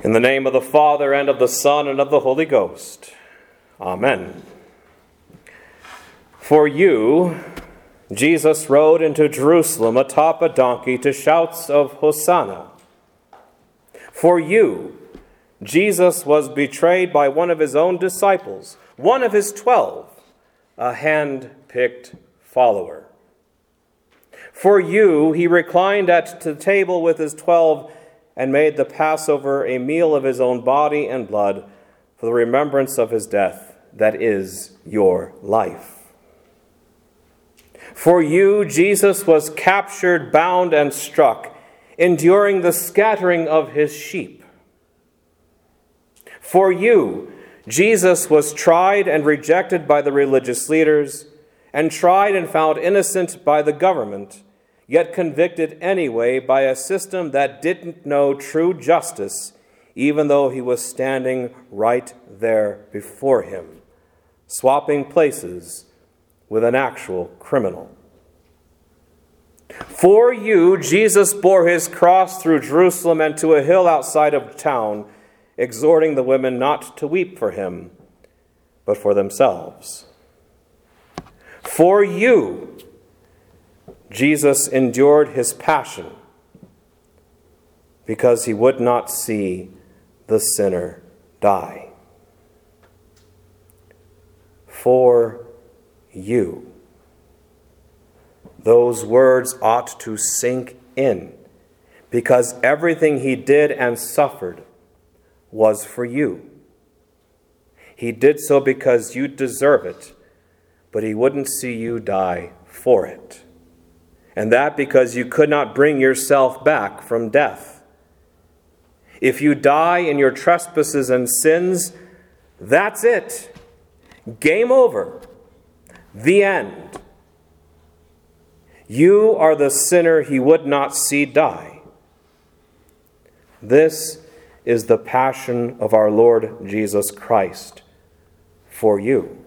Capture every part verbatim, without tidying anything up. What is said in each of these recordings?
In the name of the Father, and of the Son, and of the Holy Ghost. Amen. For you, Jesus rode into Jerusalem atop a donkey to shouts of Hosanna. For you, Jesus was betrayed by one of his own disciples, one of his twelve, a hand-picked follower. For you, he reclined at the table with his twelve and made the Passover a meal of his own body and blood for the remembrance of his death, that is your life. For you, Jesus was captured, bound, and struck, enduring the scattering of his sheep. For you, Jesus was tried and rejected by the religious leaders, and tried and found innocent by the government, yet convicted anyway by a system that didn't know true justice, even though he was standing right there before him, swapping places with an actual criminal. For you, Jesus bore his cross through Jerusalem and to a hill outside of town, exhorting the women not to weep for him, but for themselves. For you, Jesus endured his passion because he would not see the sinner die. For you. Those words ought to sink in, because everything he did and suffered was for you. He did so because you deserve it, but he wouldn't see you die for it. And that because you could not bring yourself back from death. If you die in your trespasses and sins, that's it. Game over. The end. You are the sinner he would not see die. This is the passion of our Lord Jesus Christ for you.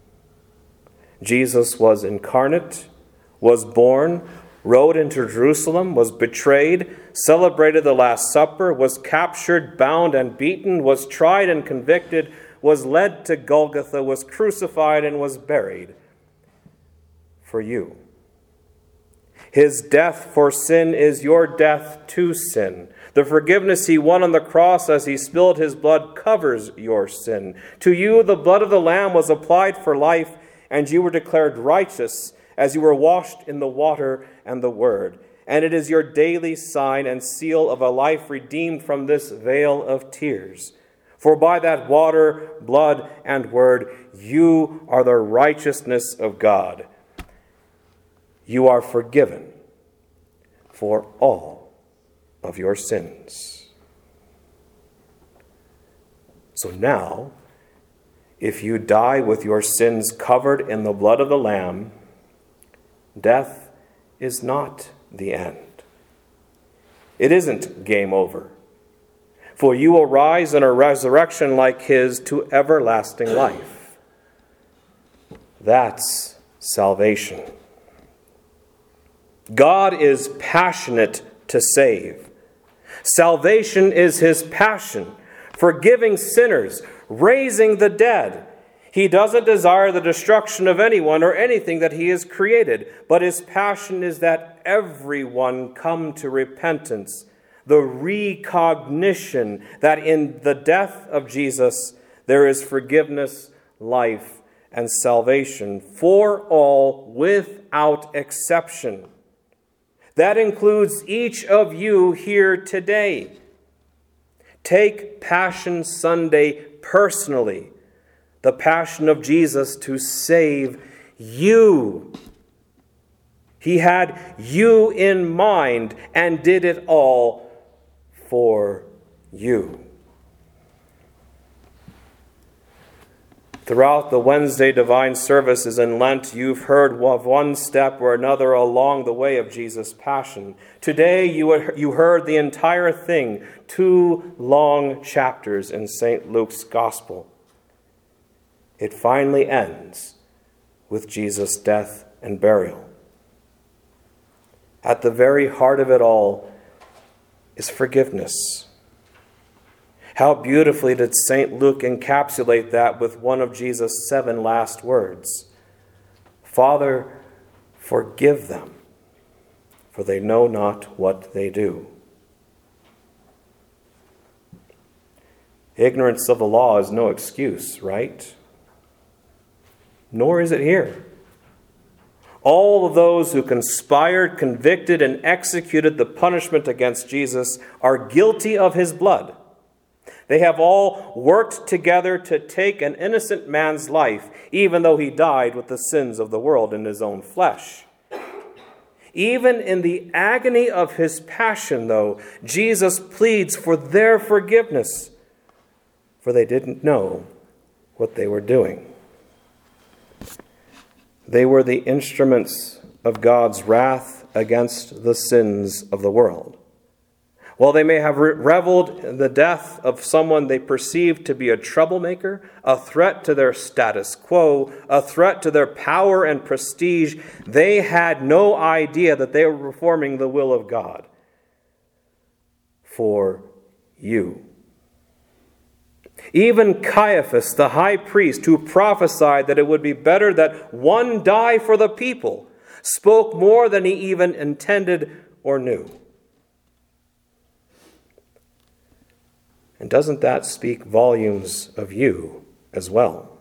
Jesus was incarnate, was born, rode into Jerusalem, was betrayed, celebrated the Last Supper, was captured, bound, and beaten, was tried and convicted, was led to Golgotha, was crucified, and was buried for you. His death for sin is your death to sin. The forgiveness he won on the cross as he spilled his blood covers your sin. To you, the blood of the Lamb was applied for life, and you were declared righteous as you were washed in the water and the word. And it is your daily sign and seal of a life redeemed from this vale of tears. For by that water, blood, and word, you are the righteousness of God. You are forgiven for all of your sins. So now, if you die with your sins covered in the blood of the Lamb, death is not the end. It isn't game over. For you will rise in a resurrection like his to everlasting life. That's salvation. God is passionate to save. Salvation is his passion, forgiving sinners, raising the dead. He doesn't desire the destruction of anyone or anything that he has created, but his passion is that everyone come to repentance, the recognition that in the death of Jesus there is forgiveness, life, and salvation for all without exception. That includes each of you here today. Take Passion Sunday personally. The passion of Jesus to save you. He had you in mind and did it all for you. Throughout the Wednesday divine services in Lent, you've heard of one step or another along the way of Jesus' passion. Today, you you heard the entire thing, two long chapters in Saint Luke's Gospel. It finally ends with Jesus' death and burial. At the very heart of it all is forgiveness. How beautifully did Saint Luke encapsulate that with one of Jesus' seven last words. Father, forgive them, for they know not what they do. Ignorance of the law is no excuse, right? Nor is it here. All of those who conspired, convicted, and executed the punishment against Jesus are guilty of his blood. They have all worked together to take an innocent man's life, even though he died with the sins of the world in his own flesh. Even in the agony of his passion, though, Jesus pleads for their forgiveness, for they didn't know what they were doing. They were the instruments of God's wrath against the sins of the world. While they may have reveled in the death of someone they perceived to be a troublemaker, a threat to their status quo, a threat to their power and prestige, they had no idea that they were performing the will of God for you. Even Caiaphas, the high priest, who prophesied that it would be better that one die for the people, spoke more than he even intended or knew. And doesn't that speak volumes of you as well?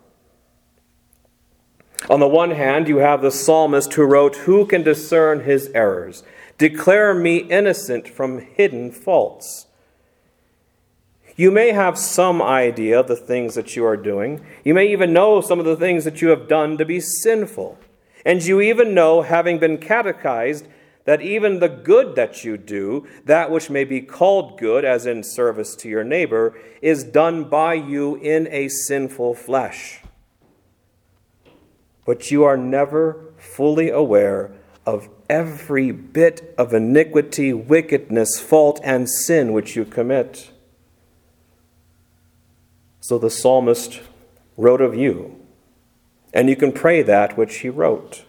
On the one hand, you have the psalmist who wrote, "Who can discern his errors? Declare me innocent from hidden faults." You may have some idea of the things that you are doing. You may even know some of the things that you have done to be sinful. And you even know, having been catechized, that even the good that you do, that which may be called good, as in service to your neighbor, is done by you in a sinful flesh. But you are never fully aware of every bit of iniquity, wickedness, fault, and sin which you commit. So the psalmist wrote of you, and you can pray that which he wrote.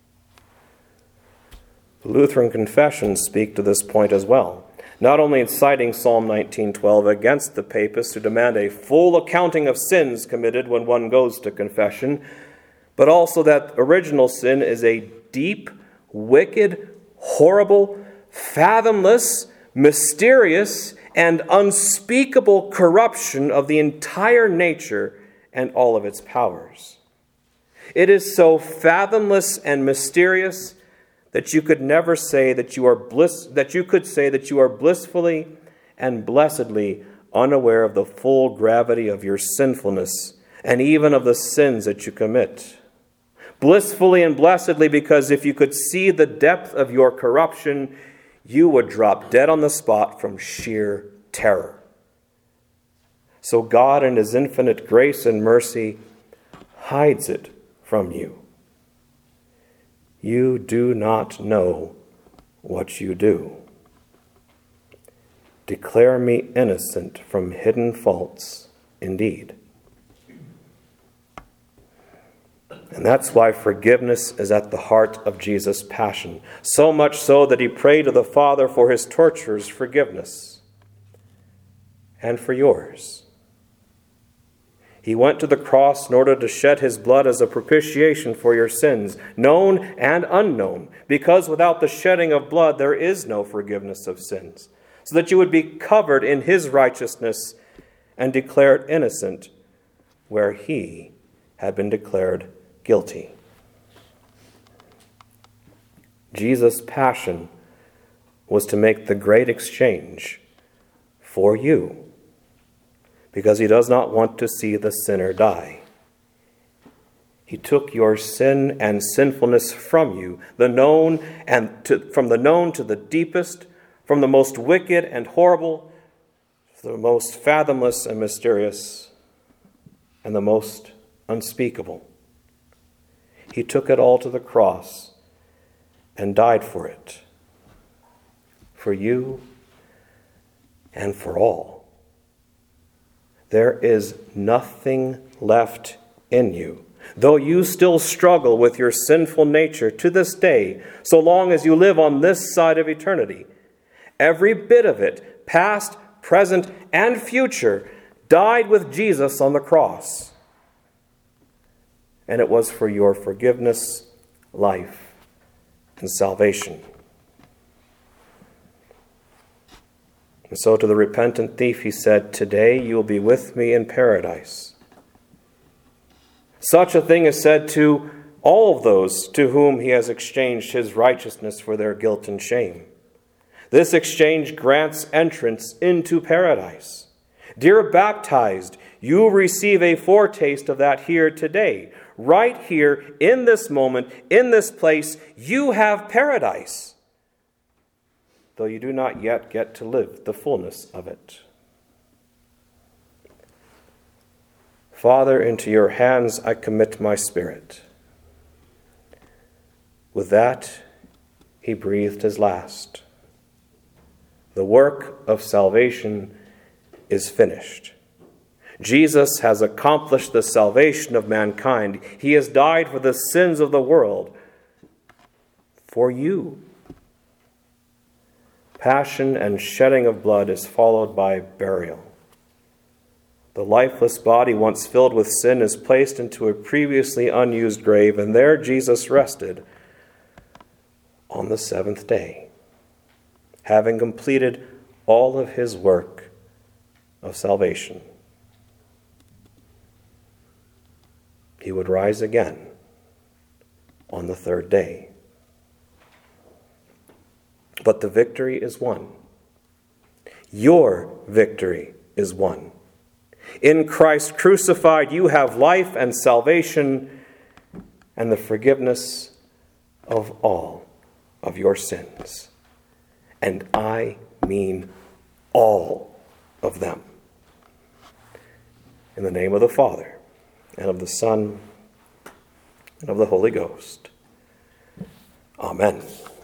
The Lutheran confessions speak to this point as well, not only in citing Psalm nineteen twelve against the papists who demand a full accounting of sins committed when one goes to confession, but also that original sin is a deep, wicked, horrible, fathomless, mysterious, and unspeakable corruption of the entire nature and all of its powers. It is so fathomless and mysterious that you could never say that you are bliss that you could say that you are blissfully and blessedly unaware of the full gravity of your sinfulness and even of the sins that you commit. Blissfully and blessedly, because if you could see the depth of your corruption, you would drop dead on the spot from sheer terror. So God, in his infinite grace and mercy, hides it from you. You do not know what you do. Declare me innocent from hidden faults indeed. And that's why forgiveness is at the heart of Jesus' passion. So much so that he prayed to the Father for his torturers' forgiveness. And for yours. He went to the cross in order to shed his blood as a propitiation for your sins, known and unknown, because without the shedding of blood there is no forgiveness of sins, so that you would be covered in his righteousness and declared innocent where he had been declared guilty. Jesus' passion was to make the great exchange for you, because he does not want to see the sinner die. He took your sin and sinfulness from you, the known and to, from the known to the deepest, from the most wicked and horrible to the most fathomless and mysterious, and the most unspeakable. He took it all to the cross and died for it, for you and for all. There is nothing left in you, though you still struggle with your sinful nature to this day, so long as you live on this side of eternity. Every bit of it, past, present, and future, died with Jesus on the cross. And it was for your forgiveness, life, and salvation. And so to the repentant thief he said, "Today you will be with me in paradise." Such a thing is said to all of those to whom he has exchanged his righteousness for their guilt and shame. This exchange grants entrance into paradise. Dear baptized, you receive a foretaste of that here today. Right here, in this moment, in this place, you have paradise, though you do not yet get to live the fullness of it. Father, into your hands I commit my spirit. With that, he breathed his last. The work of salvation is finished. Jesus has accomplished the salvation of mankind. He has died for the sins of the world. For you. Passion and shedding of blood is followed by burial. The lifeless body, once filled with sin, is placed into a previously unused grave, and there Jesus rested on the seventh day, having completed all of his work of salvation. He would rise again on the third day. But the victory is won. Your victory is won. In Christ crucified, you have life and salvation and the forgiveness of all of your sins. And I mean all of them. In the name of the Father, and of the Son, and of the Holy Ghost. Amen.